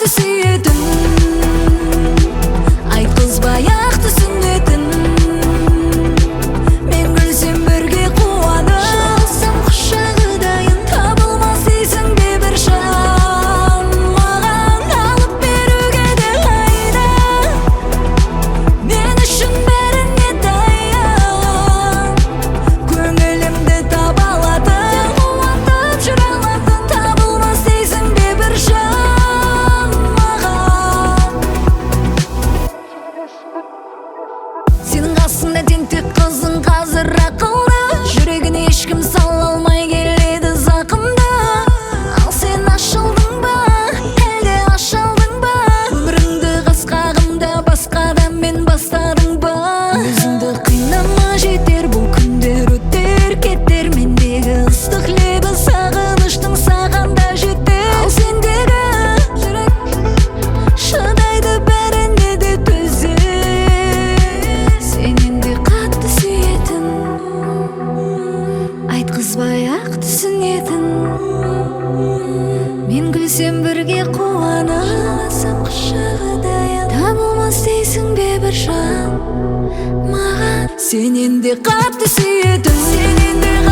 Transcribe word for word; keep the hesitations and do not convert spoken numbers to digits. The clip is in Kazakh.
сүйетін, айтқызбай-ақ түсінетін. Мен күлсем бірге қуанып, алсам құшағы дайын, табылмас дейсің бе бір жан. Маған алып беруге де қайда, мен үшін бәріне дайын. Көңілімді таба алатын, қуантып жүре алатын, табылмас дейсің бе бір жан маған. Сенің қасыңда тентек қызың қазір ақылды, жүрегіне ешкім сала алмай келеді зақымды. Ал сен ашылдың ба, әлде ашылдың ба? Өміріңді қасқағымда басқада мен бастадың ба? Өзіңді қинама, жетер бұл күндер өтер кетер. Мендегі ыстық лебі сағыныштың саған да жетер. Ал сендегі жүрек шыдайды бәріне де төзер. Сенен де қатты сүйетін, айтқызбай-ақ түсінетін. Мен күлсем бірге қуанып, алсам құшағы дайын, табылмас дейсің бе бір жан маған. Сенен де қатты сүйетін, сенен де